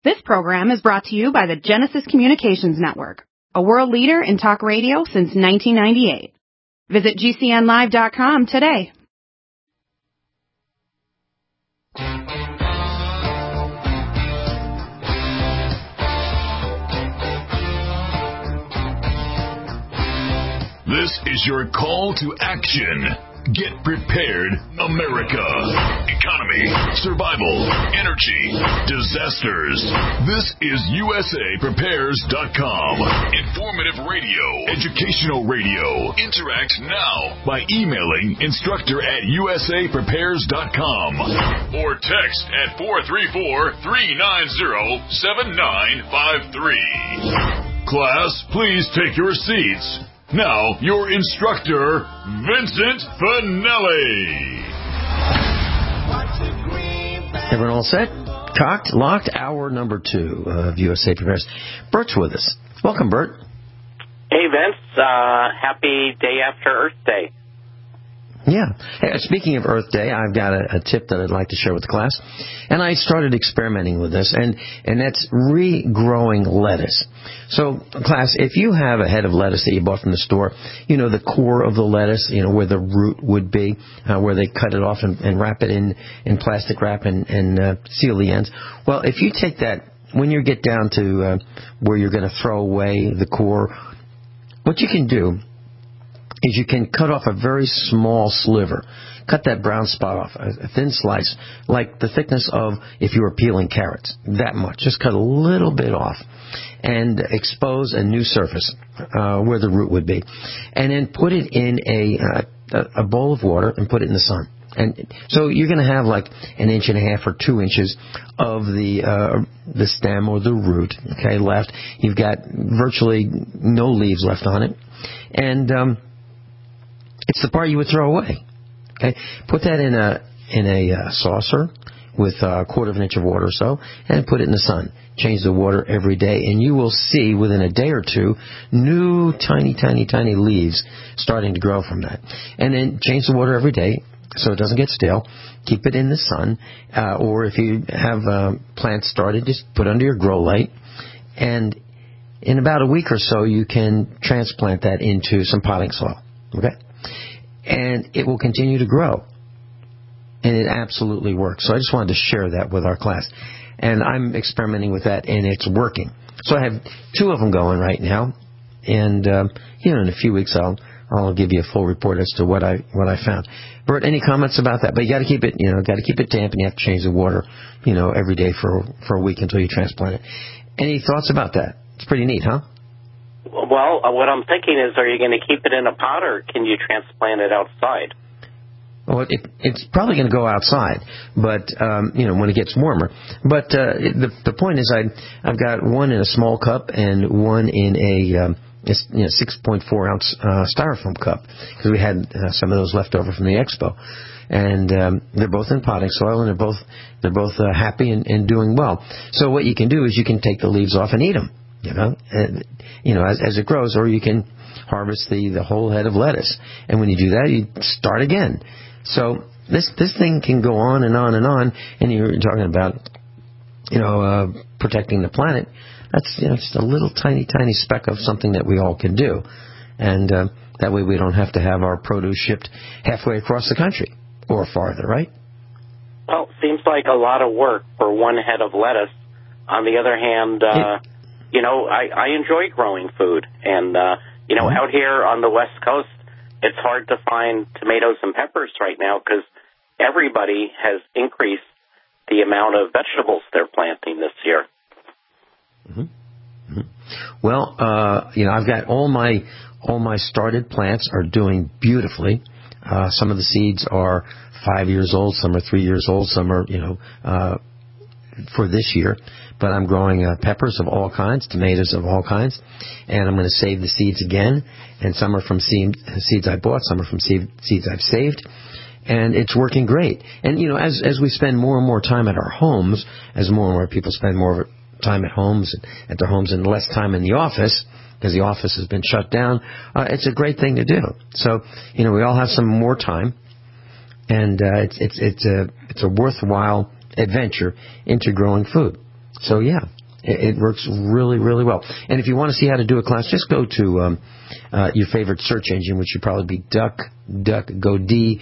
This program is brought to you by the Genesis Communications Network, a world leader in talk radio since 1998. Visit GCNlive.com today. This is your call to action. Get prepared, America. Economy, survival, energy, disasters. This is USAPrepares.com. Informative radio, educational radio. Interact now by emailing instructor@USAPrepares.com or text at 434-390-7953. Class, please take your seats. Now, your instructor, Vincent Finelli. Everyone all set? Cocked, locked, hour number 2 of USA Prepares. Bert's with us. Welcome, Bert. Hey, Vince. Happy day after Earth Day. Yeah. Hey, speaking of Earth Day, I've got a tip that I'd like to share with the class. And I started experimenting with this, and that's regrowing lettuce. So, class, if you have a head of lettuce that you bought from the store, you know, the core of the lettuce, you know, where the root would be, where they cut it off and wrap it in plastic wrap and seal the ends. Well, if you take that, when you get down to where you're going to throw away the core, what you can do is you can cut off a very small sliver. Cut that brown spot off, a thin slice, like the thickness of if you were peeling carrots. That much. Just cut a little bit off and expose a new surface where the root would be. And then put it in a bowl of water and put it in the sun. And so you're going to have like 1.5 inches or 2 inches of the stem or the root, okay, left. You've got virtually no leaves left on it. And it's the part you would throw away. Okay, put that in a saucer with 1/4 inch of water or so, and put it in the sun. Change the water every day, and you will see within a day or two new tiny leaves starting to grow from that. And then change the water every day so it doesn't get stale. Keep it in the sun, or if you have plants started, just put under your grow light, and in about a week or so you can transplant that into some potting soil. Okay. And it will continue to grow. And it absolutely works. So I just wanted to share that with our class. And I'm experimenting with that, and it's working. So I have 2 of them going right now. And, in a few weeks I'll give you a full report as to what I found. Bert, any comments about that? But you got to keep it, damp, and you have to change the water, every day for a week until you transplant it. Any thoughts about that? It's pretty neat, huh? Well, what I'm thinking is, are you going to keep it in a pot, or can you transplant it outside? Well, it's probably going to go outside, but when it gets warmer. But the point is, I've got one in a small cup and one in a 6.4 ounce styrofoam cup, because we had some of those left over from the expo, and they're both in potting soil, and they're both happy and doing well. So what you can do is you can take the leaves off and eat them. As it grows, or you can harvest the whole head of lettuce. And when you do that, you start again. So this thing can go on and on and on. And you're talking about, protecting the planet. That's just a little tiny speck of something that we all can do. And that way we don't have to have our produce shipped halfway across the country or farther, right? Well, it seems like a lot of work for one head of lettuce. On the other hand, I enjoy growing food, and, out here on the West Coast, it's hard to find tomatoes and peppers right now because everybody has increased the amount of vegetables they're planting this year. Mm-hmm. Mm-hmm. Well, I've got all my started plants are doing beautifully. Some of the seeds are 5 years old, some are 3 years old, some are, for this year. But I'm growing peppers of all kinds, tomatoes of all kinds, and I'm going to save the seeds again. And some are from seeds I bought, some are from seeds I've saved, and it's working great. And as we spend more and more time at our homes, as more and more people spend more time at their homes, and less time in the office, because the office has been shut down, it's a great thing to do. So we all have some more time, and it's a worthwhile adventure into growing food. So, yeah, it works really, really well. And if you want to see how to do a class, just go to your favorite search engine, which would probably be DuckDuckGo,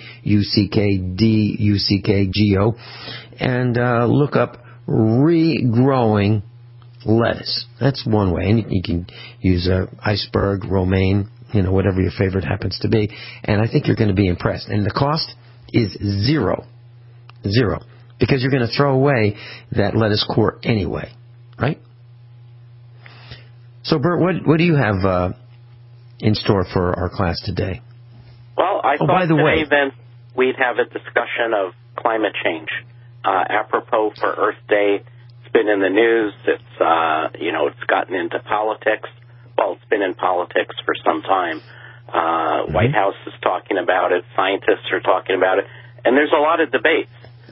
DuckDuckGo, and look up regrowing lettuce. That's one way. And you can use iceberg, romaine, whatever your favorite happens to be. And I think you're going to be impressed. And the cost is zero. Because you're going to throw away that lettuce core anyway, right? So, Bert, what do you have in store for our class today? Well, I thought today, Vince, we'd have a discussion of climate change. Apropos for Earth Day, it's been in the news. It's it's gotten into politics. Well, it's been in politics for some time. White House is talking about it. Scientists are talking about it. And there's a lot of debate.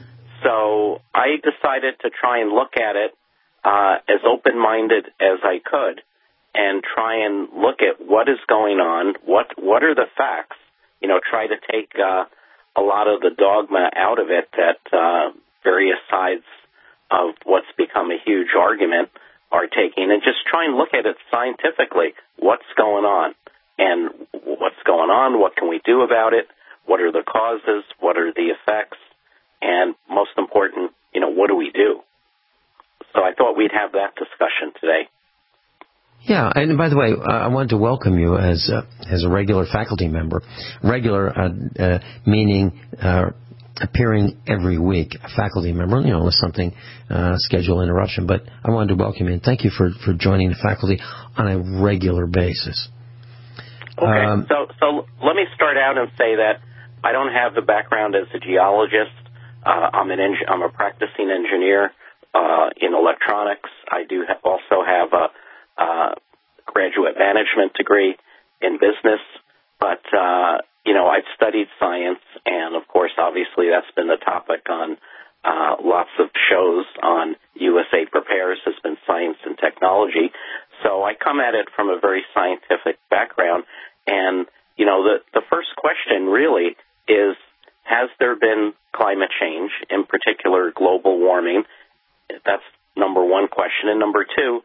So I decided to try and look at it as open-minded as I could and try and look at what is going on, what are the facts, try to take a lot of the dogma out of it that various sides of what's become a huge argument are taking, and just try and look at it scientifically. What's going on? And what's going on? What can we do about it? What are the causes? What are the effects? And most important, what do we do? So I thought we'd have that discussion today. Yeah, and by the way, I wanted to welcome you as a regular faculty member. Regular meaning appearing every week, a faculty member, unless something, schedule interruption. But I wanted to welcome you and thank you for joining the faculty on a regular basis. Okay, so let me start out and say that I don't have the background as a geologist. I'm a practicing engineer in electronics. I do also have a graduate management degree in business, but I've studied science, and of course, obviously, that's been the topic on lots of shows on USA Prepares has been science and technology. So I come at it from a very scientific background, and the first question really is: has there been climate change, in particular global warming? That's number one question. And number two,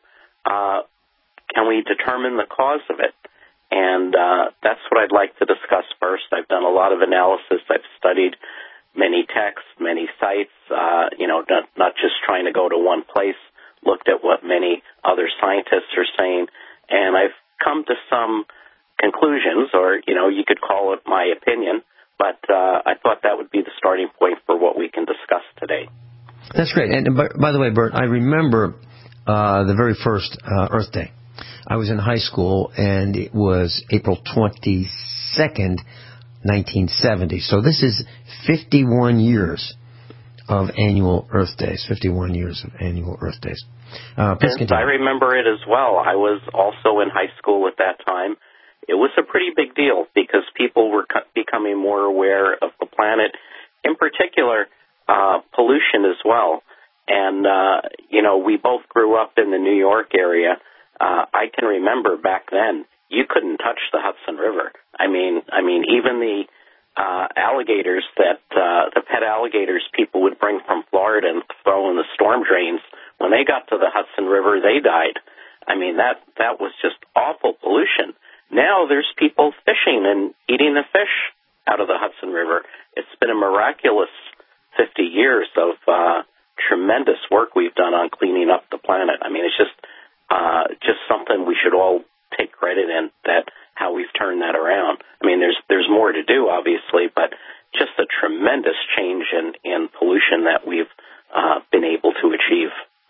can we determine the cause of it? And that's what I'd like to discuss first. I've done a lot of analysis. I've studied many texts, many sites, not just trying to go to one place, looked at what many other scientists are saying, and I've come to some conclusions, or, you could call it my opinion, but I thought that would be the starting point for what we can discuss today. That's great. And by the way, Bert, I remember the very first Earth Day. I was in high school, and it was April 22nd, 1970. So this is 51 years of annual Earth Days, 51 years of annual Earth Days. I remember it as well. I was also in high school at that time. It was a pretty big deal because people were becoming more aware of the planet, in particular pollution as well. And, we both grew up in the New York area. I can remember back then, you couldn't touch the Hudson River. I mean, even the alligators the pet alligators people would bring from Florida and throw in the storm drains, when they got to the Hudson River, they died. I mean, that was just awful pollution. Now there's people fishing and eating the fish out of the Hudson River. It's been a miraculous 50 years of tremendous work we've done on cleaning up the planet. I mean, it's just something we should all take credit in, that how we've turned that around. I mean, there's more to do, obviously, but just a tremendous change in pollution that we've been able to achieve.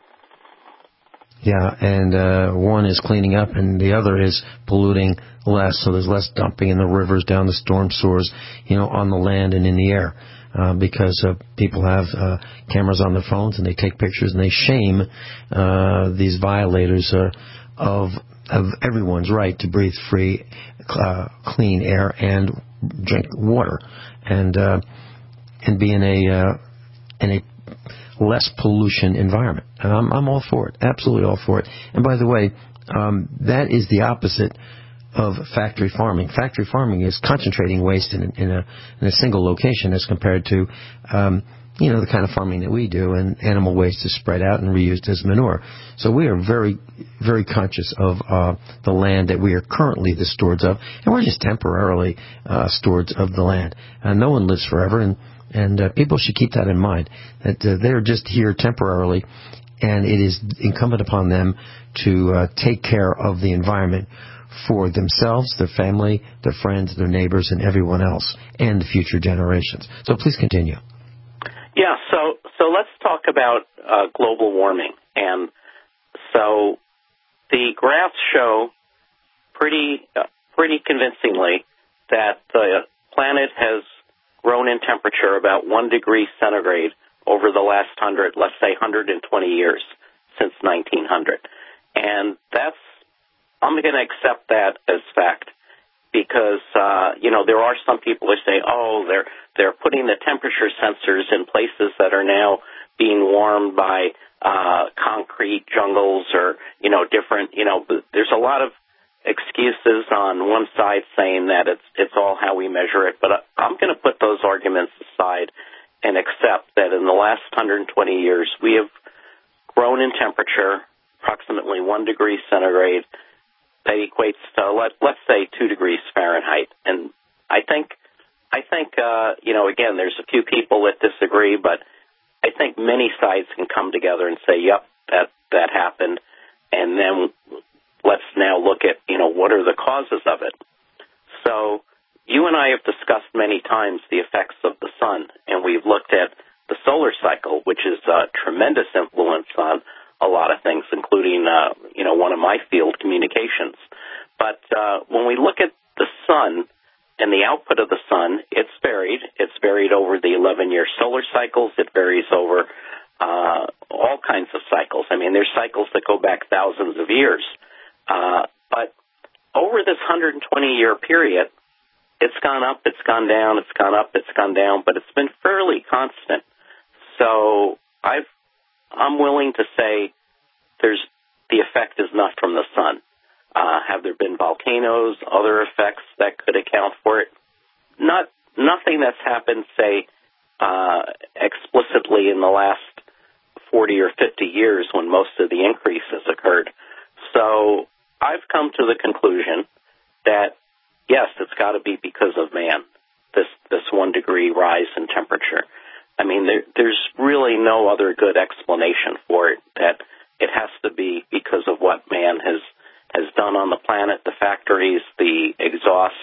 Yeah, and one is cleaning up, and the other is polluting less. So there's less dumping in the rivers, down the storm sewers, on the land and in the air, because people have cameras on their phones and they take pictures and they shame these violators of everyone's right to breathe free, clean air and drink water, and be in a less pollution environment. And I'm all for it, absolutely all for it. And by the way, that is the opposite of factory farming. Factory farming is concentrating waste in a single location as compared to the kind of farming that we do, and animal waste is spread out and reused as manure. So we are very, very conscious of the land that we are currently the stewards of, and we're just temporarily stewards of the land. No one lives forever, and people should keep that in mind, that they're just here temporarily, and it is incumbent upon them to take care of the environment for themselves, their family, their friends, their neighbors, and everyone else, and the future generations. So please continue. Yeah, so let's talk about global warming. And so the graphs show pretty convincingly that the planet has grown in temperature about 1 degree centigrade over the last 120 years since 1900. And I'm going to accept that as fact because, there are some people who say, they're putting the temperature sensors in places that are now being warmed by concrete jungles or, different, there's a lot of excuses on one side saying that it's all how we measure it. But I'm going to put those arguments aside and accept that in the last 120 years, we have grown in temperature approximately 1 degree centigrade. That equates to, let's say, 2 degrees Fahrenheit. And I think, again, there's a few people that disagree, but I think many sides can come together and say, yep, that happened. And then let's now look at, what are the causes of it. So you and I have discussed many times the effects of the sun, and we've looked at the solar cycle, which is a tremendous influence on a lot of things, including, one of my field, communications. But when we look at the sun and the output of the sun, it's varied. It's varied over the 11-year solar cycles. It varies over all kinds of cycles. I mean, there's cycles that go back thousands of years. But over this 120-year period, it's gone up, it's gone down, it's gone up, it's gone down, but it's been fairly constant. So I'm willing to say the effect is not from the sun. Have there been volcanoes, other effects that could account for it? Nothing that's happened, say, explicitly in the last 40 or 50 years when most of the increase has occurred. So I've come to the conclusion that, yes, it's got to be because of man, this 1 degree rise in temperature. I mean, there's really no other good explanation for it, that it has to be because of what man has done on the planet, the factories, the exhaust,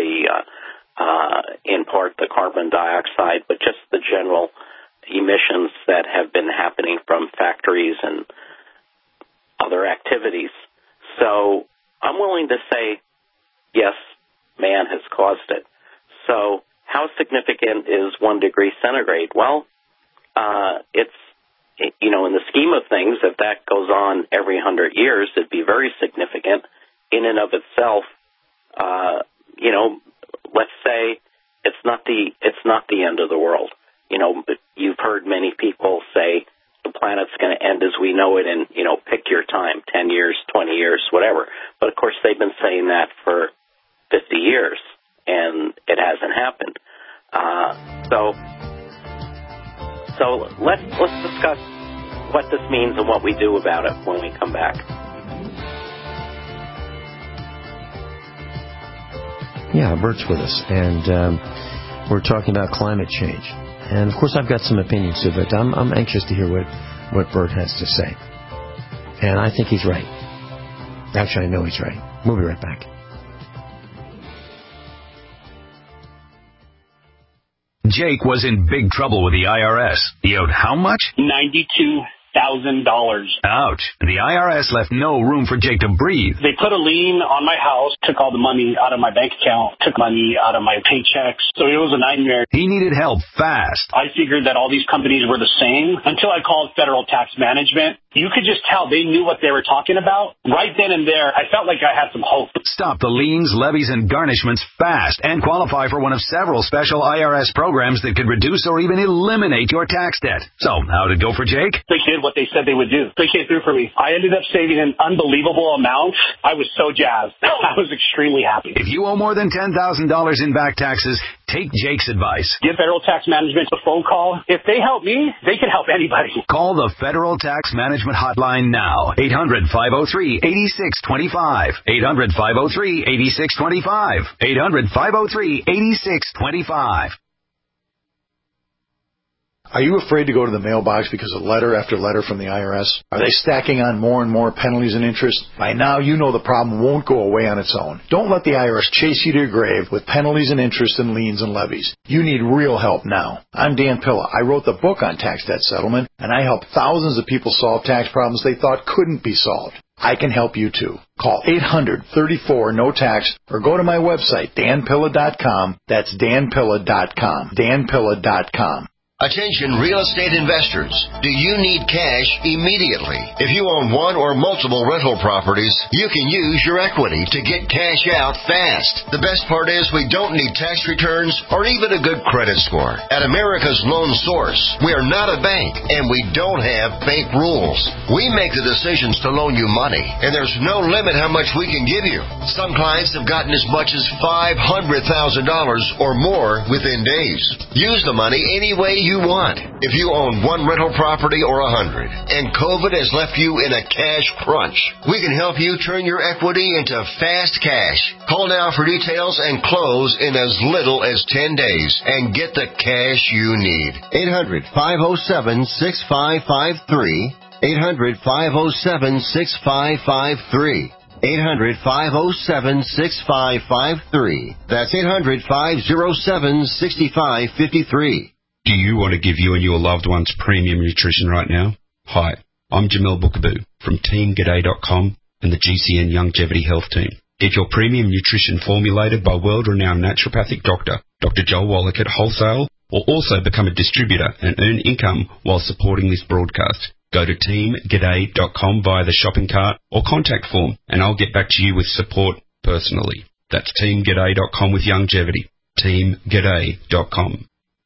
in part the carbon dioxide, but just the general emissions that have been happening from factories and other activities. So I'm willing to say, yes, man has caused it. So how significant is 1 degree centigrade? Well, it's, in the scheme of things, if that goes on every 100 years, it'd be very significant in and of itself. Let's say it's not the end of the world. But you've heard many people say the planet's going to end as we know it in, pick your time, 10 years, 20 years, whatever. But of course, they've been saying that for 50 years, and it hasn't happened. So let's discuss what this means and what we do about it when we come back. Yeah, Bert's with us, and we're talking about climate change. And, of course, I've got some opinions too, but I'm anxious to hear what Bert has to say. And I think he's right. Actually, I know he's right. We'll be right back. Jake was in big trouble with the IRS. He owed how much? $92,000. Ouch. The IRS left no room for Jake to breathe. They put a lien on my house, took all the money out of my bank account, took money out of my paychecks. So it was a nightmare. He needed help fast. I figured that all these companies were the same until I called Federal Tax Management. You could just tell they knew what they were talking about. Right then and there, I felt like I had some hope. Stop the liens, levies, and garnishments fast and qualify for one of several special IRS programs that could reduce or even eliminate your tax debt. So, how'd it go for Jake? The kid what they said they would do. They came through for me. I ended up saving an unbelievable amount. I was so jazzed. I was extremely happy. If you owe more than $10,000 in back taxes, take Jake's advice. Give Federal Tax Management a phone call. If they help me, they can help anybody. Call the Federal Tax Management Hotline now. 800-503-8625. 800-503-8625. 800-503-8625. Are you afraid to go to the mailbox because of letter after letter from the IRS? Are they stacking on more and more penalties and interest? By now, you know the problem won't go away on its own. Don't let the IRS chase you to your grave with penalties and interest and liens and levies. You need real help now. I'm Dan Pilla. I wrote the book on tax debt settlement, and I helped thousands of people solve tax problems they thought couldn't be solved. I can help you too. Call 800-34-NO-TAX or go to my website, danpilla.com. That's danpilla.com. danpilla.com. Attention real estate investors. Do you need cash immediately? If you own one or multiple rental properties, you can use your equity to get cash out fast. The best part is we don't need tax returns or even a good credit score. At America's Loan Source, we are not a bank and we don't have bank rules. We make the decisions to loan you money and there's no limit how much we can give you. Some clients have gotten as much as $500,000 or more within days. Use the money any way you want. If you own one rental property or 100 and COVID has left you in a cash crunch, we can help you turn your equity into fast cash. Call now for details and close in as little as 10 days and get the cash you need. 800-507-6553. 800-507-6553. 800-507-6553. That's 800-507-6553. Do you want to give you and your loved ones premium nutrition right now? Hi, I'm Jamel Bookaboo from TeamGaday.com and the GCN Longevity Health Team. Get your premium nutrition formulated by world-renowned naturopathic doctor, Dr. Joel Wallach at Wholesale, or also become a distributor and earn income while supporting this broadcast. Go to TeamGaday.com via the shopping cart or contact form, and I'll get back to you with support personally. That's TeamGaday.com with longevity. TeamGaday.com.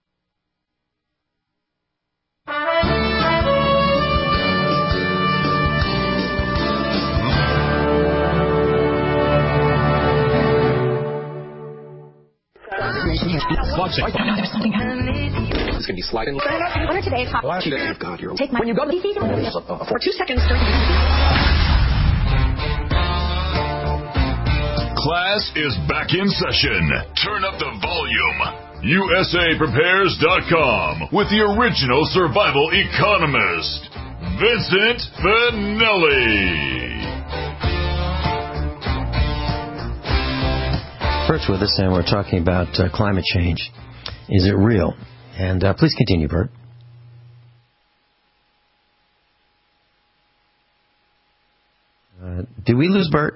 There's something happening. It's going to be sliding. What are today's hot? Oh, God, you're... Take my... When you go to the PC, for 2 seconds, Class is back in session. Turn up the volume. USAPrepares.com with the original survival economist, Vincent Finelli. Bert's with us, and we're talking about climate change. Is it real? And please continue, Bert. Did we lose Bert?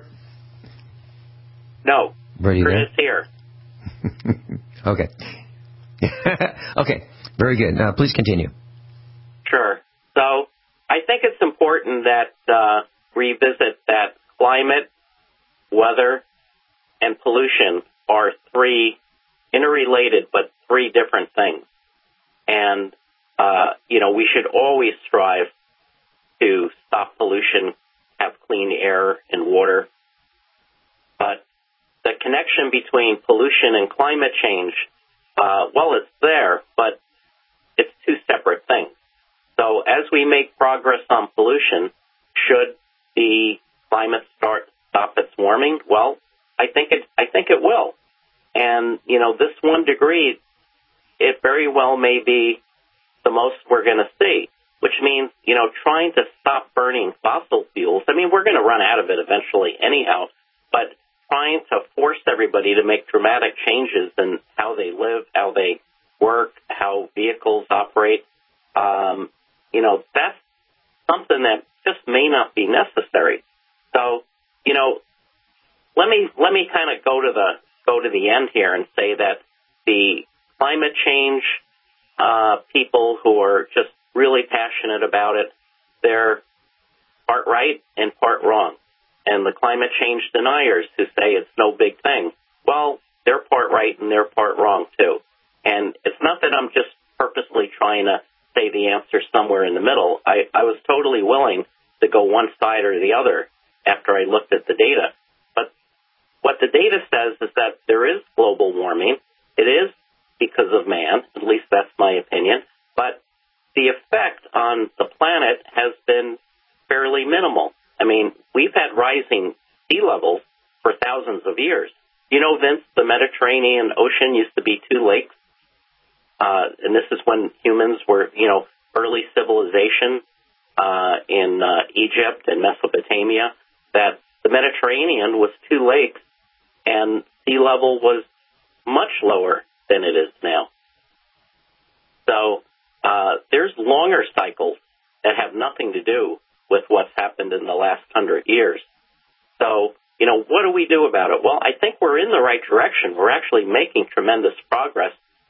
No. Bert, Bert is here. Okay. Okay. Very good. Please continue. Sure. So I think it's important that revisit that climate, weather, and pollution are three interrelated but three different things. And, we should always strive to stop pollution, have clean air and water. But the connection between pollution and climate change, it's there, but it's two separate things. So as we make progress on pollution, should the climate stop its warming? Well, I think it will. And, this 1 degree, it very well may be the most we're going to see, which means, trying to stop burning fossil fuels. I mean, we're going to run out of it eventually anyhow, but trying to force everybody to make dramatic changes in how they live, how they work, how vehicles operate, that's something that just may not be necessary. So, let me kind of go to the end here and say that the climate change people who are just really passionate about it, they're part right and part wrong. And the climate change deniers who say it's no big thing, well, they're part right and they're part wrong too. And it's not that I'm just purposely trying to say the answer's somewhere in the middle. I was totally willing to go one side or the other after I looked at the data. But what the data says is that there is global warming. It is because of man, at least that's my opinion. But the effect on the planet has been fairly minimal. I mean, we've had rising sea levels for thousands of years. You know, Vince, the Mediterranean Ocean used to be two lakes. And this is when humans were, early civilization in Egypt and Mesopotamia, that the Mediterranean was two lakes and sea level was much lower than it is now. So there's longer cycles that have nothing to do with what's happened in the last 100 years. So, what do we do about it? Well, I think we're in the right direction. We're actually making tremendous progress.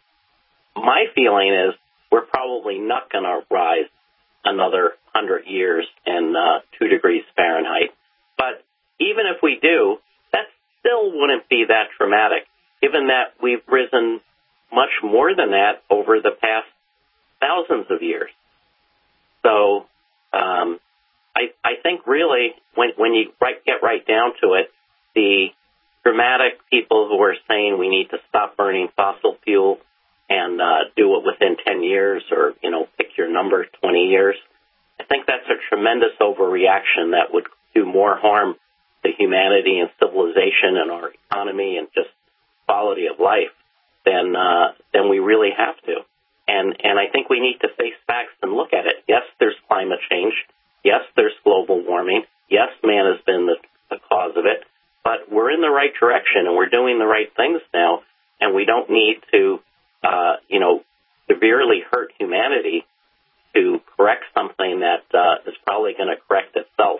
My feeling is we're probably not going to rise another 100 years and 2 degrees Fahrenheit. But even if we do, that still wouldn't be that dramatic, given that we've risen much more than that over the past thousands of years. So I think really when you get right down to it, the dramatic people who are saying we need to stop burning fossil fuel and do it within 10 years or, pick your number, 20 years, I think that's a tremendous overreaction that would do more harm to humanity and civilization and our economy and just quality of life than we really have to. And I think we need to face facts and look at it. Yes, there's climate change. Yes, there's global warming. Yes, man has been the cause of it. But we're in the right direction, and we're doing the right things now, and we don't need to, severely hurt humanity to correct something that is probably going to correct itself.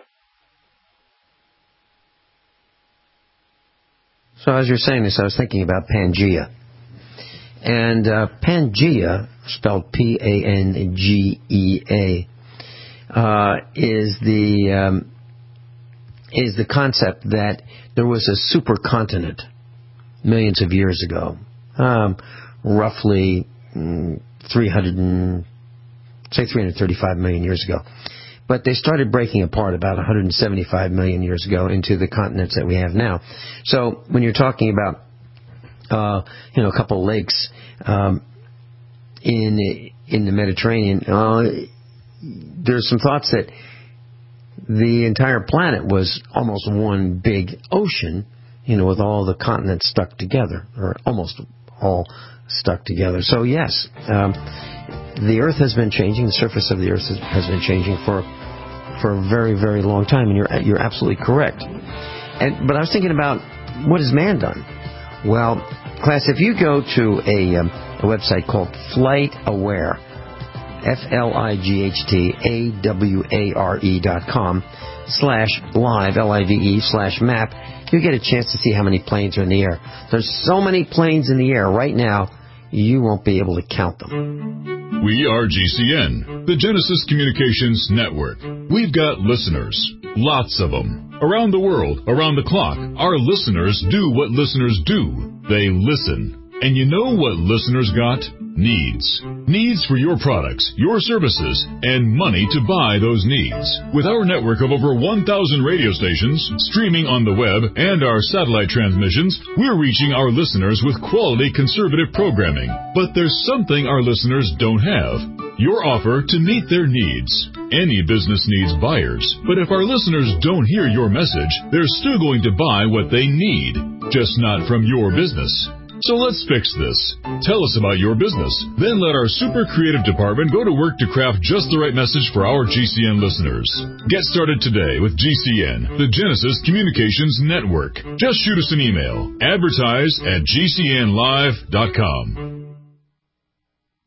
So as you're saying this, I was thinking about Pangea. And Pangea, spelled Pangea, is the concept that there was a supercontinent millions of years ago, roughly 335 million years ago. But they started breaking apart about 175 million years ago into the continents that we have now. So when you're talking about, a couple of lakes in the Mediterranean, there's some thoughts that the entire planet was almost one big ocean, with all the continents stuck together, or almost all stuck together. So yes, the Earth has been changing. The surface of the Earth has been changing for a very, very long time, and you're absolutely correct. But I was thinking about, what has man done? Well, class, if you go to a website called FlightAware, FlightAware.com/live, LIVE/map, you get a chance to see how many planes are in the air. There's so many planes in the air right now, you won't be able to count them. We are GCN, the Genesis Communications Network. We've got listeners, lots of them. Around the world, around the clock, our listeners do what listeners do. They listen. And you know what listeners got? Needs. Needs for your products, your services, and money to buy those needs. With our network of over 1,000 radio stations, streaming on the web, and our satellite transmissions, we're reaching our listeners with quality conservative programming. But there's something our listeners don't have. Your offer to meet their needs. Any business needs buyers, but if our listeners don't hear your message, they're still going to buy what they need, just not from your business. So let's fix this. Tell us about your business. Then let our super creative department go to work to craft just the right message for our GCN listeners. Get started today with GCN, the Genesis Communications Network. Just shoot us an email. Advertise@GCNlive.com.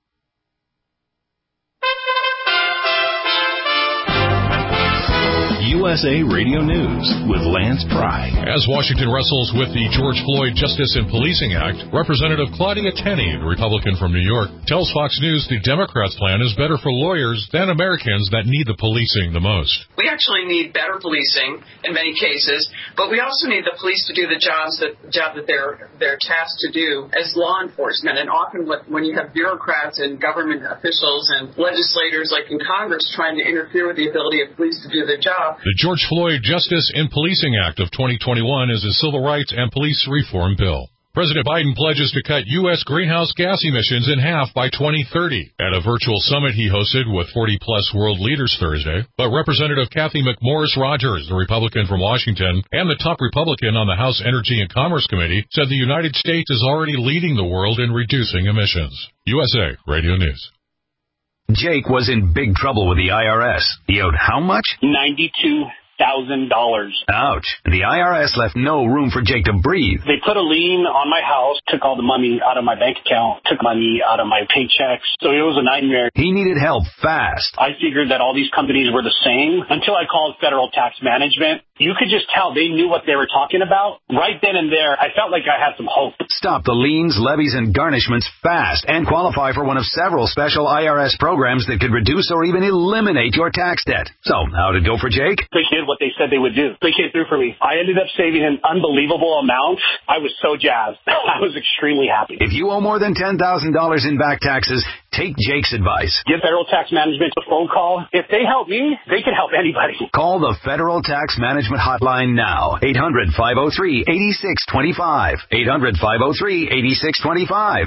You USA Radio News with Lance Pry. As Washington wrestles with the George Floyd Justice and Policing Act, Representative Claudia Tenney, the Republican from New York, tells Fox News the Democrats' plan is better for lawyers than Americans that need the policing the most. We actually need better policing in many cases, but we also need the police to do the job that they're tasked to do as law enforcement. And often when you have bureaucrats and government officials and legislators like in Congress trying to interfere with the ability of police to do their job. The George Floyd Justice and Policing Act of 2021 is a civil rights and police reform bill. President Biden pledges to cut U.S. greenhouse gas emissions in half by 2030 at a virtual summit he hosted with 40-plus world leaders Thursday. But Representative Kathy McMorris Rodgers, the Republican from Washington and the top Republican on the House Energy and Commerce Committee, said the United States is already leading the world in reducing emissions. USA Radio News. Jake was in big trouble with the IRS. He owed how much? $92,000. Ouch. The IRS left no room for Jake to breathe. They put a lien on my house, took all the money out of my bank account, took money out of my paychecks. So it was a nightmare. He needed help fast. I figured that all these companies were the same until I called Federal Tax Management. You could just tell they knew what they were talking about. Right then and there, I felt like I had some hope. Stop the liens, levies, and garnishments fast and qualify for one of several special IRS programs that could reduce or even eliminate your tax debt. So, how'd it go for Jake? They did what they said they would do. They came through for me. I ended up saving an unbelievable amount. I was so jazzed. I was extremely happy. If you owe more than $10,000 in back taxes, take Jake's advice. Give Federal Tax Management a phone call. If they help me, they can help anybody. Call the Federal Tax Management hotline now. 800-503-8625. 800-503-8625.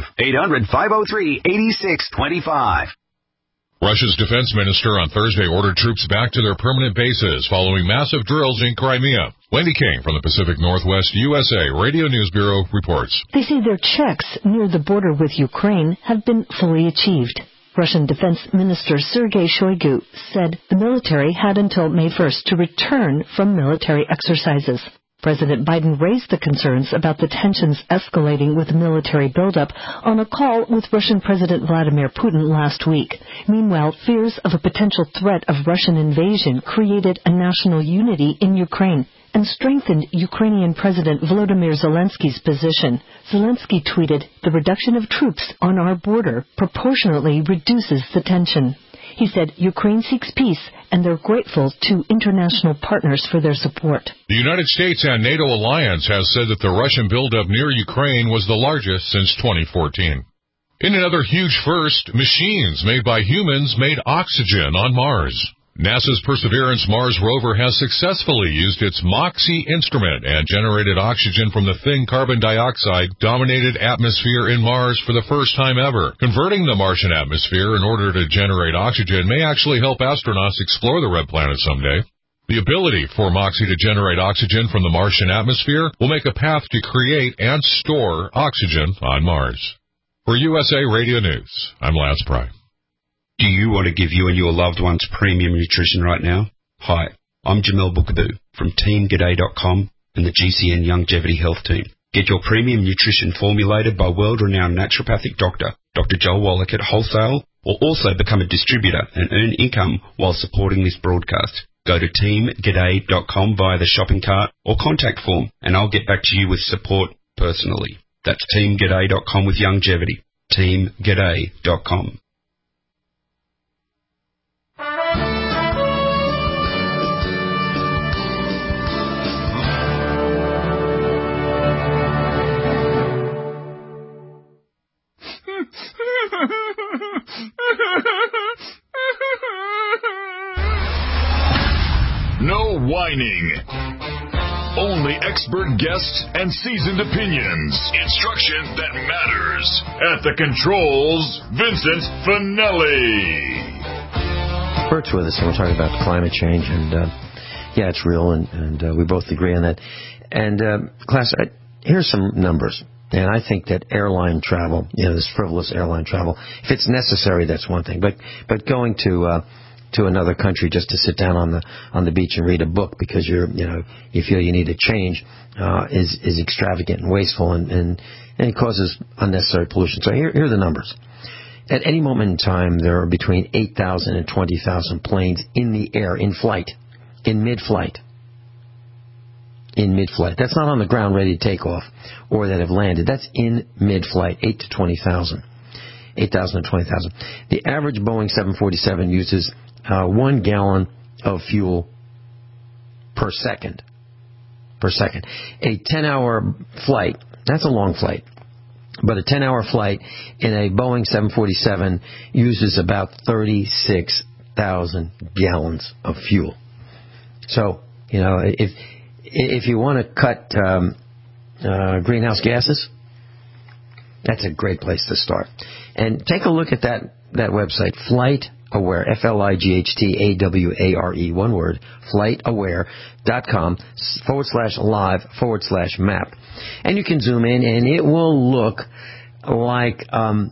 800-503-8625. Russia's defense minister on Thursday ordered troops back to their permanent bases following massive drills in Crimea. Wendy King from the Pacific Northwest USA Radio News Bureau reports. They say their checks near the border with Ukraine have been fully achieved. Russian Defense Minister Sergei Shoigu said the military had until May 1st to return from military exercises. President Biden raised the concerns about the tensions escalating with the military buildup on a call with Russian President Vladimir Putin last week. Meanwhile, fears of a potential threat of Russian invasion created a national unity in Ukraine and strengthened Ukrainian President Volodymyr Zelensky's position. Zelensky tweeted, "The reduction of troops on our border proportionately reduces the tension." He said Ukraine seeks peace, and they're grateful to international partners for their support. The United States and NATO alliance has said that the Russian buildup near Ukraine was the largest since 2014. In another huge first, machines made by humans made oxygen on Mars. NASA's Perseverance Mars rover has successfully used its MOXIE instrument and generated oxygen from the thin carbon dioxide-dominated atmosphere in Mars for the first time ever. Converting the Martian atmosphere in order to generate oxygen may actually help astronauts explore the red planet someday. The ability for MOXIE to generate oxygen from the Martian atmosphere will make a path to create and store oxygen on Mars. For USA Radio News, I'm Lance Pry. Do you want to give you and your loved ones premium nutrition right now? Hi, I'm Jamel Bookaboo from TeamGaday.com and the GCN Longevity Health Team. Get your premium nutrition formulated by world-renowned naturopathic doctor, Dr. Joel Wallach at Wholesale, or also become a distributor and earn income while supporting this broadcast. Go to TeamGaday.com via the shopping cart or contact form, and I'll get back to you with support personally. That's TeamGaday.com with longevity. TeamGaday.com. No whining. Only expert guests and seasoned opinions. Instruction that matters. At the controls, Vincent Finelli. Bert's with us, and we're talking about climate change, and yeah, it's real, and we both agree on that. And class, here's some numbers. And I think that airline travel, this frivolous airline travel, if it's necessary, that's one thing. But going to another country just to sit down on the beach and read a book because you feel you need a change is extravagant and wasteful, and it causes unnecessary pollution. So here are the numbers. At any moment in time, there are between 8,000 and 20,000 planes in the air, in flight, in mid-flight. In mid-flight. That's not on the ground ready to take off or that have landed. That's in mid-flight, 8,000 to 20,000. 8,000 to 20,000. The average Boeing 747 uses 1 gallon of fuel per second. A 10-hour flight, that's a long flight, but a 10-hour flight in a Boeing 747 uses about 36,000 gallons of fuel. So, if you want to cut greenhouse gases, that's a great place to start. And take a look at that website, FlightAware, FlightAware, one word, flightaware.com/live/map. And you can zoom in, and it will look like the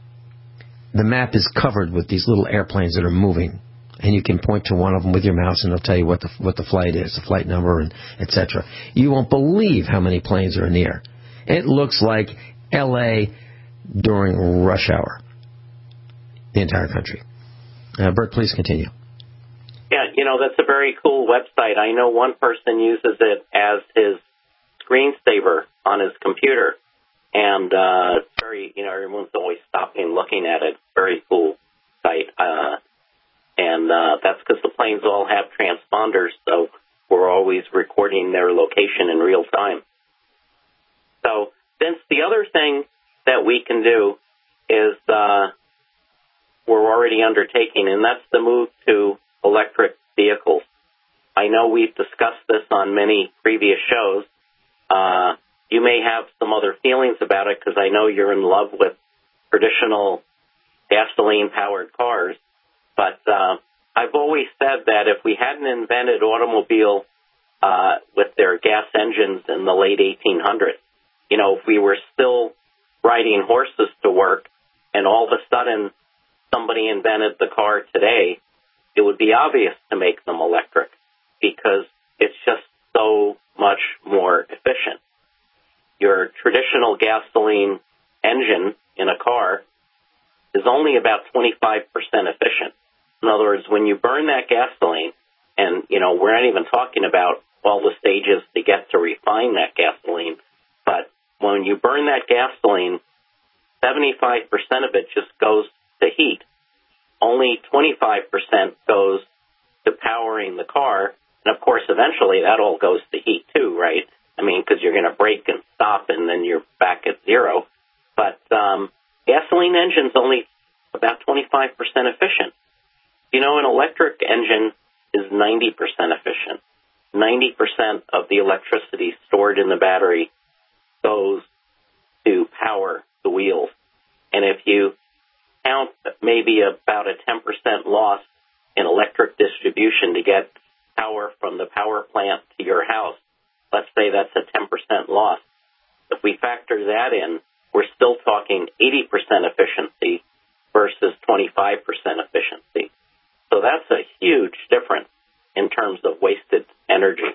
map is covered with these little airplanes that are moving. And you can point to one of them with your mouse, and it'll tell you what the flight is, the flight number, and etc. You won't believe how many planes are in the air. It looks like L.A. during rush hour. The entire country. Bert, please continue. Yeah, that's a very cool website. I know one person uses it as his screensaver on his computer. And everyone's always stopping looking at it. Very cool site. And that's because the planes all have transponders, so we're always recording their location in real time. So, Vince, the other thing that we can do is we're already undertaking, and that's the move to electric vehicles. I know we've discussed this on many previous shows. You may have some other feelings about it because I know you're in love with traditional gasoline-powered cars. But I've always said that if we hadn't invented automobile with their gas engines in the late 1800s, if we were still riding horses to work and all of a sudden somebody invented the car today, it would be obvious to make them electric because it's just so much more efficient. Your traditional gasoline engine in a car is only about 25% efficient. In other words, when you burn that gasoline, and, we're not even talking about all the stages to get to refine that gasoline, but when you burn that gasoline, 75% of it just goes to heat. Only 25% goes to powering the car. And, of course, eventually that all goes to heat, too, right? Because you're going to brake and stop, and then you're back at zero. But gasoline engine's only about 25% efficient. An electric engine is 90% efficient. 90% of the electricity stored in the battery goes to power the wheels. And if you count maybe about a 10% loss in electric distribution to get power from the power plant to your house, let's say that's a 10% loss. If we factor that in, we're still talking 80% efficiency versus 25% efficiency. So that's a huge difference in terms of wasted energy.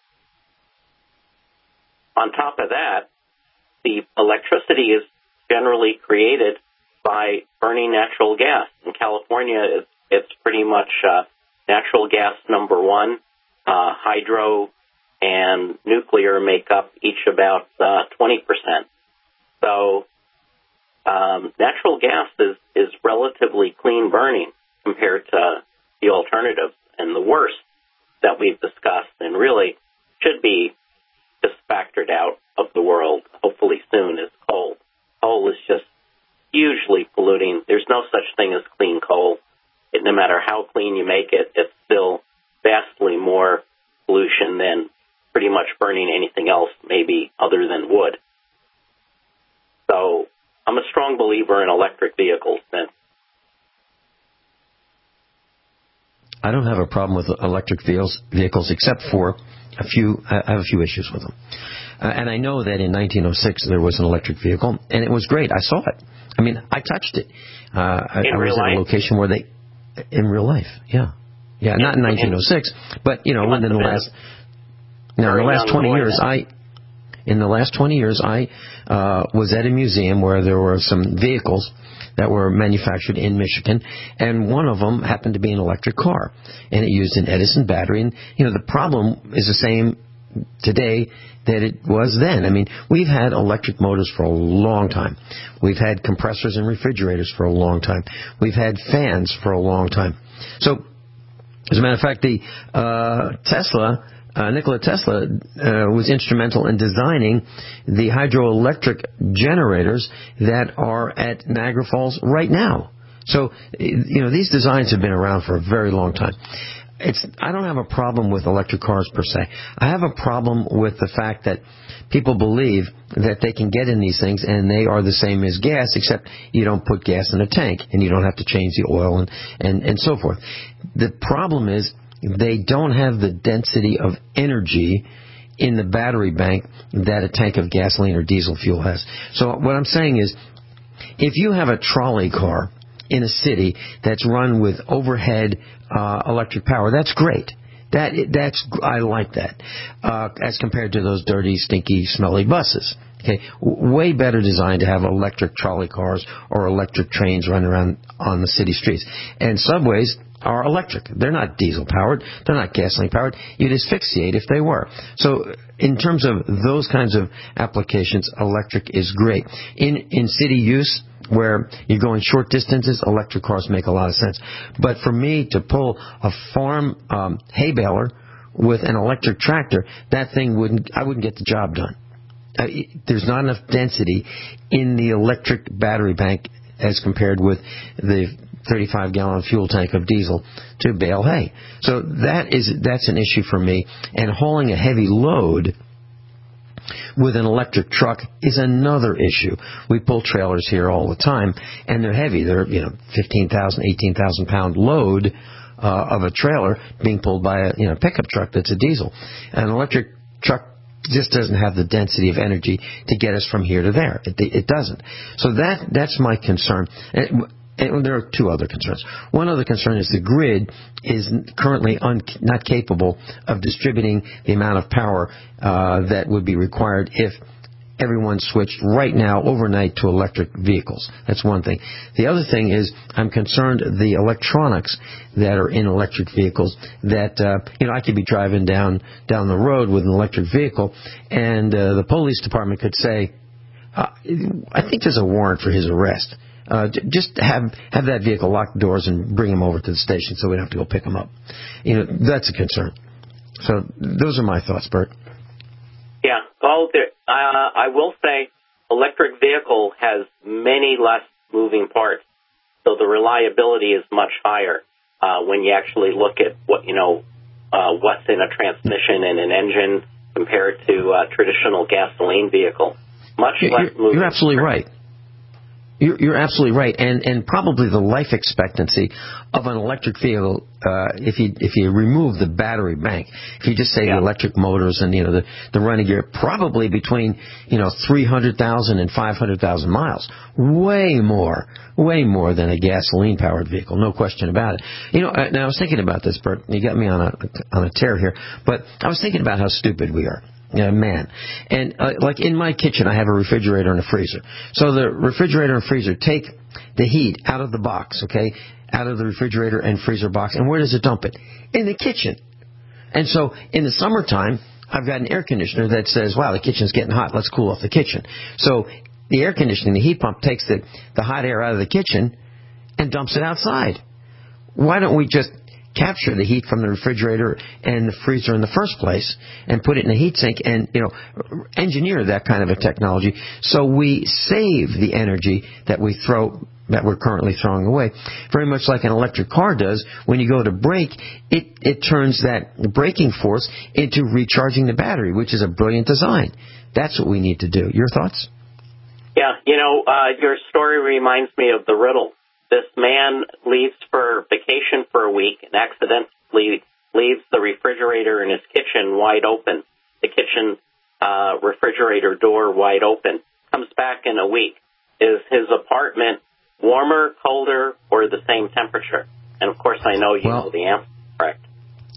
On top of that, the electricity is generally created by burning natural gas. In California, it's pretty much natural gas number one. Hydro and nuclear make up each about 20%. So natural gas is relatively clean burning compared to the alternatives. And the worst that we've discussed and really should be just factored out of the world, hopefully soon, is coal. Coal is just hugely polluting. There's no such thing as clean coal. No matter how clean you make it, it's still vastly more pollution than pretty much burning anything else, maybe other than wood. So I'm a strong believer in electric vehicles, Vince. I don't have a problem with electric vehicles except for I have a few issues with them. And I know that in 1906 there was an electric vehicle, and it was great. I saw it. I touched it. I was at a location where in real life, yeah. Yeah, not in 1906, but, within the last... Now, in the last 20 years, I was at a museum where there were some vehicles that were manufactured in Michigan, and one of them happened to be an electric car, and it used an Edison battery. And the problem is the same today that it was then. I mean, we've had electric motors for a long time. We've had compressors and refrigerators for a long time. We've had fans for a long time. So, as a matter of fact, the Nikola Tesla was instrumental in designing the hydroelectric generators that are at Niagara Falls right now. So, these designs have been around for a very long time. I don't have a problem with electric cars per se. I have a problem with the fact that people believe that they can get in these things and they are the same as gas, except you don't put gas in a tank and you don't have to change the oil and so forth. The problem is they don't have the density of energy in the battery bank that a tank of gasoline or diesel fuel has. So what I'm saying is, if you have a trolley car in a city that's run with overhead electric power, that's great. I like that as compared to those dirty, stinky, smelly buses. Okay, way better designed to have electric trolley cars or electric trains running around on the city streets. And subways are electric. They're not diesel powered. They're not gasoline powered. You'd asphyxiate if they were. So in terms of those kinds of applications, electric is great. In city use, where you're going short distances, electric cars make a lot of sense. But for me to pull a farm hay baler with an electric tractor, I wouldn't get the job done. There's not enough density in the electric battery bank as compared with the 35-gallon fuel tank of diesel to bale hay. So that's an issue for me. And hauling a heavy load with an electric truck is another issue. We pull trailers here all the time, and they're heavy. They're 15,000, 18,000 pound load of a trailer being pulled by a pickup truck that's a diesel. An electric truck just doesn't have the density of energy to get us from here to there. It doesn't. So that's my concern. And there are two other concerns. One other concern is the grid is currently not capable of distributing the amount of power that would be required if everyone switched right now overnight to electric vehicles. That's one thing. The other thing is I'm concerned the electronics that are in electric vehicles that, I could be driving down the road with an electric vehicle and the police department could say, I think there's a warrant for his arrest. Just have that vehicle lock the doors and bring him over to the station so we don't have to go pick him up. That's a concern. So those are my thoughts, Bert. Yeah. Well, I will say electric vehicle has many less moving parts, so the reliability is much higher when you actually look at what's in a transmission and an engine compared to a traditional gasoline vehicle. Much less moving. You're absolutely right. You're absolutely right, and probably the life expectancy of an electric vehicle, if you remove the battery bank, if you just say the electric motors and the running gear, probably between 300,000 and 500,000 miles, way more than a gasoline powered vehicle, no question about it. Now I was thinking about this, Bert. You got me on a tear here, but I was thinking about how stupid we are. Man. And like in my kitchen, I have a refrigerator and a freezer. So the refrigerator and freezer take the heat out of the box, okay, out of the refrigerator and freezer box. And where does it dump it? In the kitchen. And so in the summertime, I've got an air conditioner that says, wow, the kitchen's getting hot. Let's cool off the kitchen. So the air conditioning, the heat pump takes the hot air out of the kitchen and dumps it outside. Why don't we just capture the heat from the refrigerator and the freezer in the first place and put it in a heat sink and, engineer that kind of a technology so we save the energy that we're currently throwing away. Very much like an electric car does. When you go to brake, it turns that braking force into recharging the battery, which is a brilliant design. That's what we need to do. Your thoughts? Yeah, your story reminds me of the riddle. This man leaves for vacation for a week and accidentally leaves the refrigerator in his kitchen wide open, the kitchen refrigerator door wide open. Comes back in a week. Is his apartment warmer, colder, or the same temperature? And, of course, I know you know the answer, correct?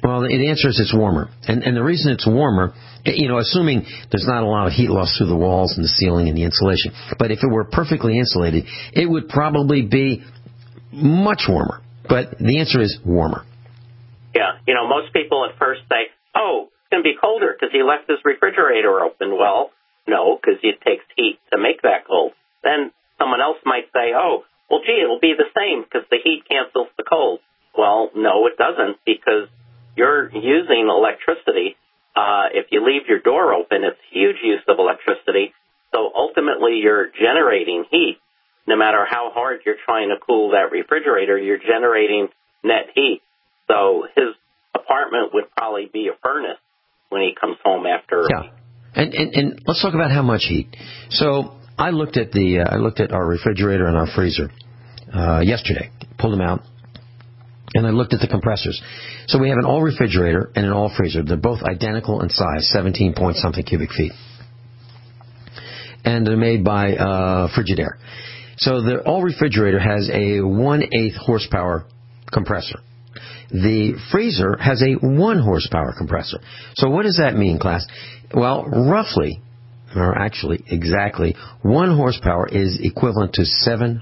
Well, the answer is it's warmer. And the reason it's warmer, assuming there's not a lot of heat loss through the walls and the ceiling and the insulation, but if it were perfectly insulated, it would probably be much warmer. But the answer is warmer. Yeah, most people at first say, oh, it's going to be colder because he left his refrigerator open. Well, no, because it takes heat to make that cold. Then someone else might say, oh, well, gee, it'll be the same because the heat cancels the cold. Well, no, it doesn't, because you're using electricity. If you leave your door open, it's huge use of electricity. So ultimately, you're generating heat. No matter how hard you're trying to cool that refrigerator, you're generating net heat. So his apartment would probably be a furnace when he comes home after. Yeah, and let's talk about how much heat. So I looked at our refrigerator and our freezer yesterday. Pulled them out, and I looked at the compressors. So we have an all refrigerator and an all freezer. They're both identical in size, 17 point something cubic feet, and they're made by Frigidaire. So the all refrigerator has a 1/8 horsepower compressor. The freezer has a 1 horsepower compressor. So what does that mean, class? Well, roughly, or actually exactly, 1 horsepower is equivalent to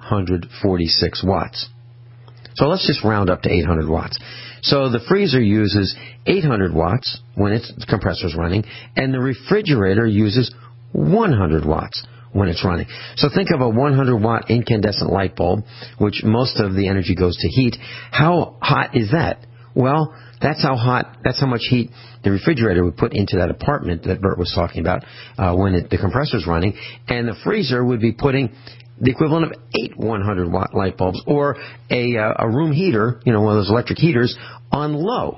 746 watts. So let's just round up to 800 watts. So the freezer uses 800 watts when its compressor's running, and the refrigerator uses 100 watts when it's running. So think of a 100-watt incandescent light bulb, which most of the energy goes to heat. How hot is that? Well, that's how much heat the refrigerator would put into that apartment that Bert was talking about when the compressor's running. And the freezer would be putting the equivalent of 8 100-watt light bulbs, or a room heater, one of those electric heaters, on low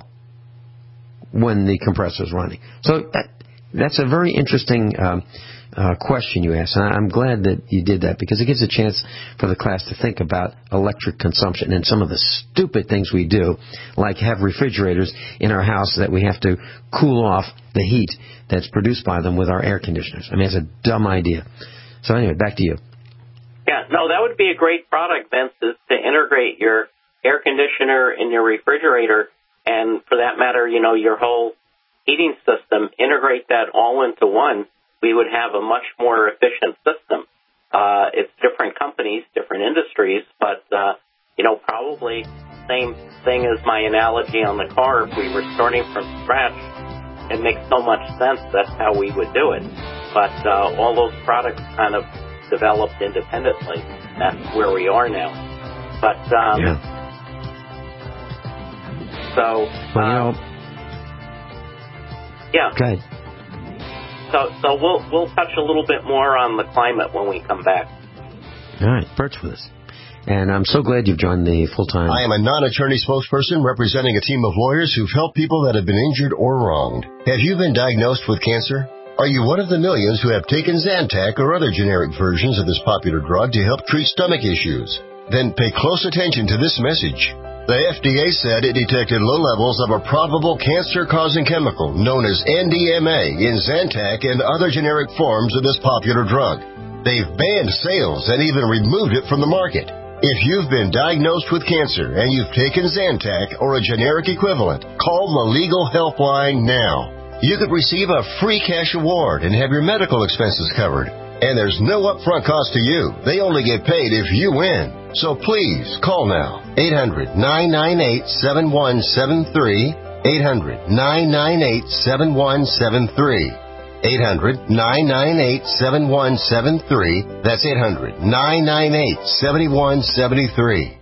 when the compressor's running. So that's a very interesting question you asked, and I'm glad that you did that, because it gives a chance for the class to think about electric consumption and some of the stupid things we do, like have refrigerators in our house that we have to cool off the heat that's produced by them with our air conditioners. I mean, it's a dumb idea. So anyway, back to you. Yeah, no, that would be a great product, Vince, is to integrate your air conditioner in your refrigerator, and for that matter, your whole heating system, integrate that all into one. We would have a much more efficient system. It's different companies, different industries, but, probably same thing as my analogy on the car. If we were starting from scratch, it makes so much sense. That's how we would do it. But all those products kind of developed independently. That's where we are now. But, yeah. Go ahead. So we'll touch a little bit more on the climate when we come back. All right, Bert's with us. And I'm so glad you've joined the full-time... I am a non-attorney spokesperson representing a team of lawyers who've helped people that have been injured or wronged. Have you been diagnosed with cancer? Are you one of the millions who have taken Zantac or other generic versions of this popular drug to help treat stomach issues? Then pay close attention to this message. The FDA said it detected low levels of a probable cancer-causing chemical known as NDMA in Zantac and other generic forms of this popular drug. They've banned sales and even removed it from the market. If you've been diagnosed with cancer and you've taken Zantac or a generic equivalent, call the Legal Helpline now. You could receive a free cash award and have your medical expenses covered. And there's no upfront cost to you. They only get paid if you win. So please, call now. 800-998-7173. 800-998-7173. 800-998-7173. That's 800-998-7173.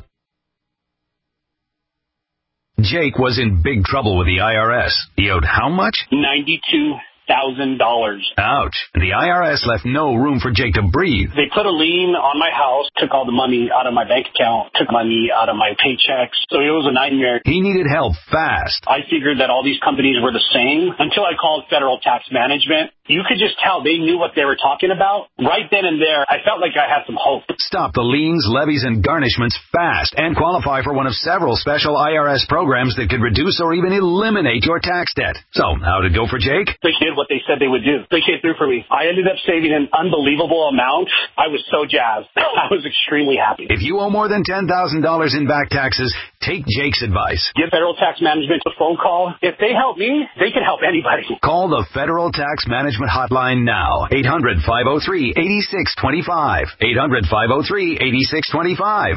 Jake was in big trouble with the IRS. He owed how much? $92,000. Ouch. The IRS left no room for Jake to breathe. They put a lien on my house, took all the money out of my bank account, took money out of my paychecks. So it was a nightmare. He needed help fast. I figured that all these companies were the same until I called Federal Tax Management. You could just tell they knew what they were talking about. Right then and there, I felt like I had some hope. Stop the liens, levies, and garnishments fast and qualify for one of several special IRS programs that could reduce or even eliminate your tax debt. So, how'd it go for Jake? They did what they said they would do. They came through for me. I ended up saving an unbelievable amount. I was so jazzed. I was extremely happy. If you owe more than $10,000 in back taxes, Take Jake's advice. Give Federal Tax Management a phone call. If they help me, they can help anybody. Call the Federal Tax Management Hotline now. 800-503-8625. 800-503-8625.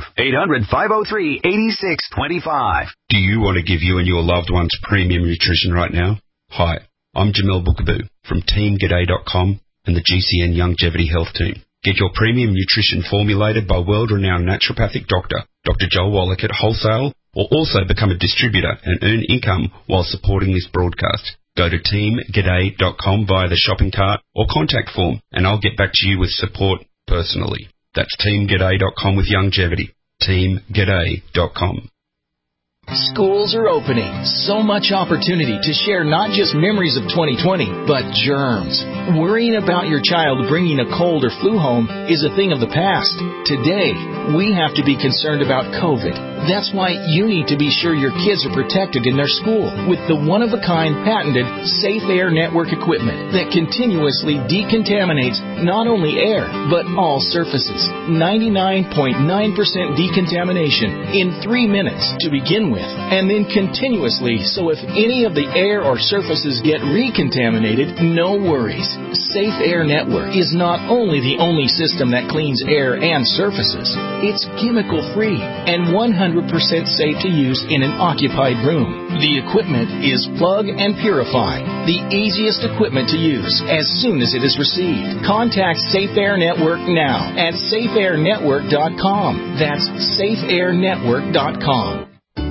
800-503-8625. Do you want to give you and your loved ones premium nutrition right now? Hi, I'm Jamil Bookaboo from TeamGaday.com and the GCN Longevity Health Team. Get your premium nutrition formulated by world-renowned naturopathic doctor, Dr. Joel Wallach at Wholesale, or also become a distributor and earn income while supporting this broadcast. Go to TeamGaday.com via the shopping cart or contact form, and I'll get back to you with support personally. That's TeamGaday.com with longevity. TeamGaday.com. Schools are opening. So much opportunity to share not just memories of 2020, but germs. Worrying about your child bringing a cold or flu home is a thing of the past. Today, we have to be concerned about COVID. That's why you need to be sure your kids are protected in their school with the one-of-a-kind patented Safe Air Network equipment that continuously decontaminates not only air, but all surfaces. 99.9% decontamination in 3 minutes to begin with, and then continuously, so if any of the air or surfaces get recontaminated, no worries. Safe Air Network is not only the only system that cleans air and surfaces, it's chemical-free and 100% safe to use in an occupied room. The equipment is plug and purify, the easiest equipment to use as soon as it is received. Contact Safe Air Network now at safeairnetwork.com. That's safeairnetwork.com.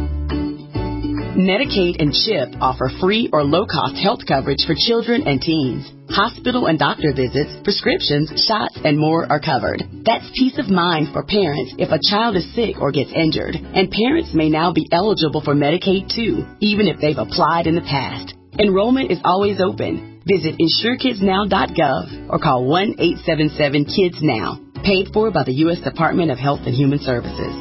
Medicaid and CHIP offer free or low-cost health coverage for children and teens. Hospital and doctor visits, prescriptions, shots, and more are covered. That's peace of mind for parents if a child is sick or gets injured. And parents may now be eligible for Medicaid, too, even if they've applied in the past. Enrollment is always open. Visit InsureKidsNow.gov or call 1-877-KIDS-NOW. Paid for by the U.S. Department of Health and Human Services.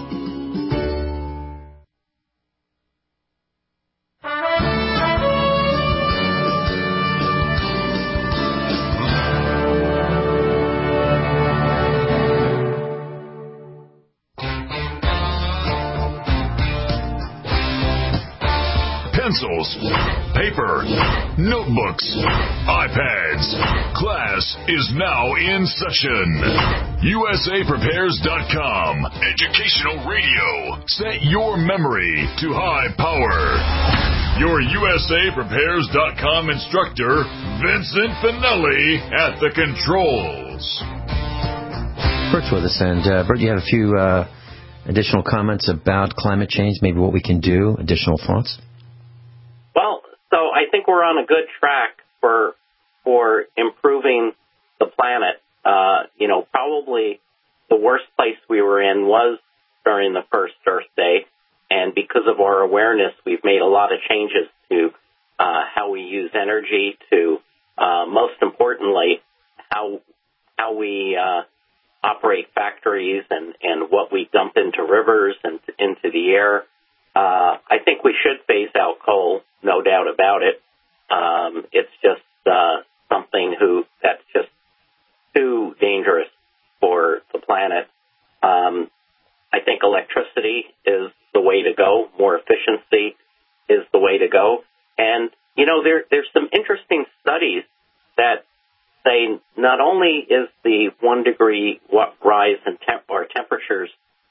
Pencils, paper, notebooks, iPads. Class is now in session. USAPrepares.com. Educational radio. Set your memory to high power. Your USAPrepares.com instructor, Vincent Finelli, at the controls. Bert's with us, and Bert, you have a few additional comments about climate change, maybe what we can do, additional thoughts? Well, so I think we're on a good track for improving the planet. Probably the worst place we were in was during the first Earth Day, and because of our awareness, we've made a lot of changes to how we use energy, to most importantly, how we operate factories and what we dump into rivers and into the air. I think we should phase out coal, no doubt about it. It's just something that's just too dangerous for the planet. I think electricity is the way to go. More efficiency is the way to go. And, there's some interesting studies that say not only is the 1 degree rise in our temperatures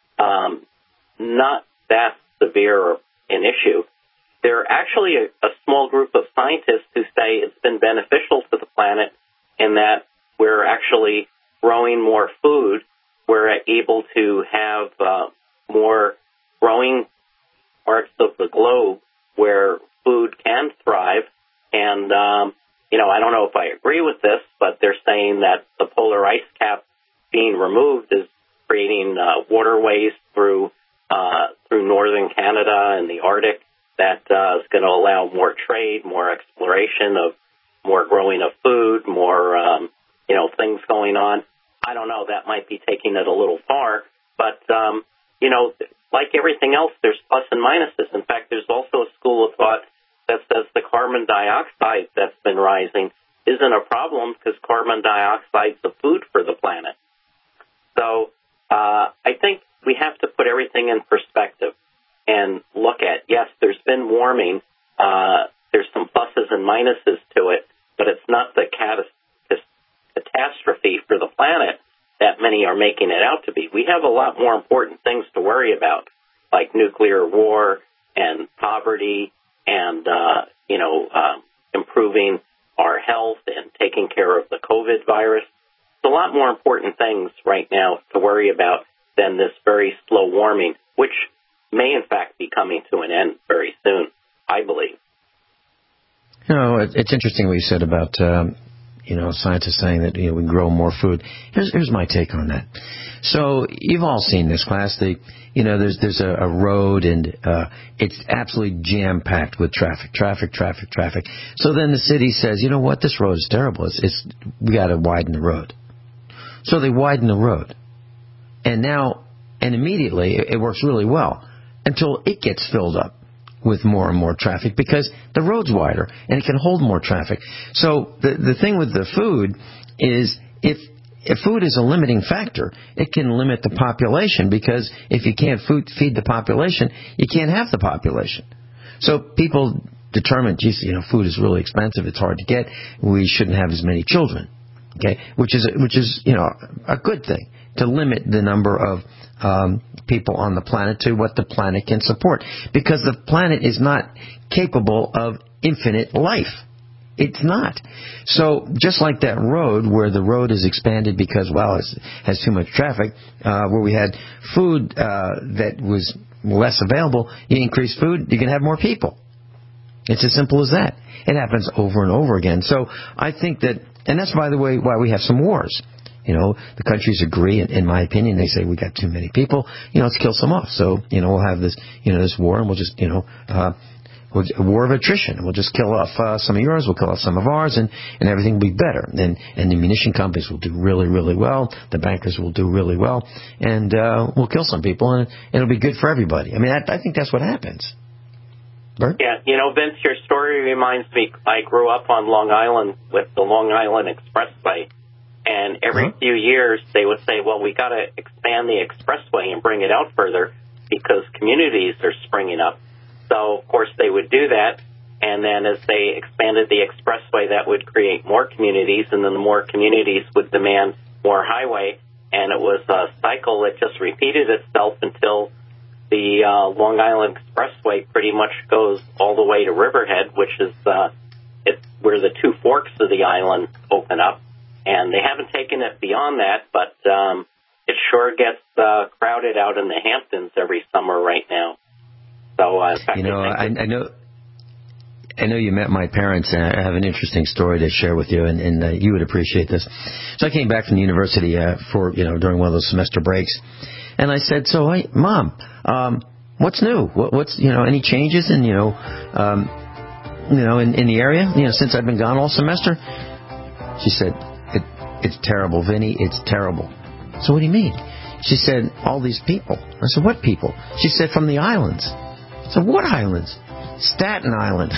not that severe an issue, there are actually a small group of scientists who say it's been beneficial to the planet in that we're actually growing more food. We're able to have more growing parts of the globe where food can thrive. And, I don't know if I agree with this, but they're saying that the polar ice cap being removed is creating waterways through northern Canada and the Arctic that is going to allow more trade, more exploration of more growing of food, more, things going on. I don't know, that might be taking it a little far, but, like everything else, there's plus and minuses. In fact, there's also a school of thought that says the carbon dioxide that's been rising isn't a problem because carbon dioxide's the food for the planet. So I think we have to put everything in perspective and look been warming. There's some pluses and minuses to it, but it's not the catastrophe for the planet that many are making it out to be. We have a lot more important things to worry about, like nuclear war and poverty and, improving our health and taking care of the COVID virus. It's a lot more important things right now to worry about than this very slow warming, which may in fact be coming to an end very soon, I believe. It's interesting what you said about, scientists saying that we can grow more food. Here's my take on that. So you've all seen this, class. There's a road and it's absolutely jam-packed with traffic. So then the city says, you know what, this road is terrible. We got to widen the road. So they widen the road. And immediately it works really well until it gets filled up with more and more traffic because the road's wider and it can hold more traffic. So the thing with the food is if food is a limiting factor, it can limit the population because if you can't feed the population, you can't have the population. So people determine, food is really expensive, it's hard to get, we shouldn't have as many children. Okay, which is a good thing, to limit the number of people on the planet to what the planet can support, because the planet is not capable of infinite life. It's not. So just like that road, where the road is expanded because it has too much traffic, where we had food that was less available, you increase food, you can have more people. It's as simple as that. It happens over and over again. So I think that. And that's, by the way, why we have some wars. The countries agree, in my opinion, they say we got too many people, let's kill some off. So, we'll have this, this war, and we'll just, a war of attrition. And we'll just kill off some of yours, we'll kill off some of ours, and everything will be better. And the munition companies will do really, really well. The bankers will do really well. And we'll kill some people, and it'll be good for everybody. I mean, I think that's what happens. Bert? Yeah, Vince, your story reminds me, I grew up on Long Island with the Long Island Expressway, and every few years they would say, well, we got to expand the expressway and bring it out further because communities are springing up. So, of course, they would do that, and then as they expanded the expressway, that would create more communities, and then the more communities would demand more highway, and it was a cycle that just repeated itself until the Long Island Expressway pretty much goes all the way to Riverhead, which is it's where the two forks of the island open up. And they haven't taken it beyond that, but it sure gets crowded out in the Hamptons every summer right now. So, in fact, I know you met my parents, and I have an interesting story to share with you, and you would appreciate this. So I came back from the university for during one of those semester breaks. And I said, so, hey, Mom, what's new? What's any changes in in the area? Since I've been gone all semester. She said, it's terrible, Vinny. It's terrible. So what do you mean? She said, all these people. I said, what people? She said, from the islands. I said, what islands? Staten Island.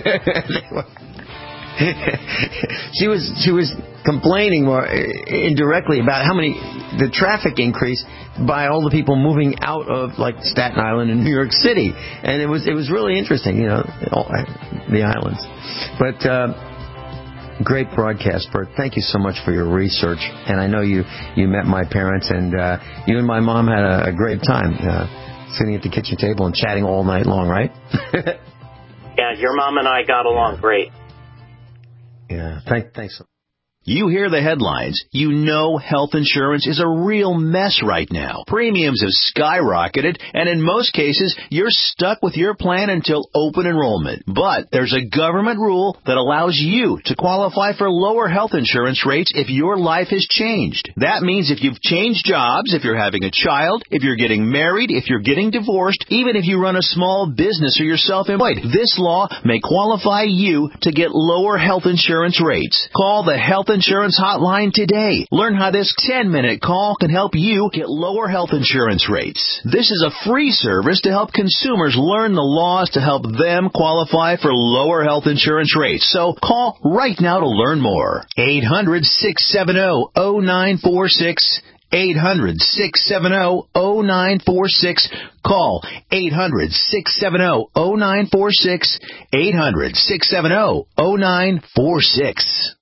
She was complaining more indirectly about the traffic increase by all the people moving out of Staten Island and New York City, and it was really interesting, the islands. But great broadcast, Bert. Thank you so much for your research, and I know you met my parents, and you and my mom had a great time sitting at the kitchen table and chatting all night long, right? Yeah, your mom and I got along great. Yeah, thanks. You hear the headlines. You know health insurance is a real mess right now. Premiums have skyrocketed, and in most cases, you're stuck with your plan until open enrollment. But there's a government rule that allows you to qualify for lower health insurance rates if your life has changed. That means if you've changed jobs, if you're having a child, if you're getting married, if you're getting divorced, even if you run a small business or you're self-employed, this law may qualify you to get lower health insurance rates. Call the Health Insurance Hotline today. Learn how this 10-minute call can help you get lower health insurance rates. This is a free service to help consumers learn the laws to help them qualify for lower health insurance rates. So call right now to learn more. 800-670-0946. 800-670-0946. Call 800-670-0946. 800-670-0946.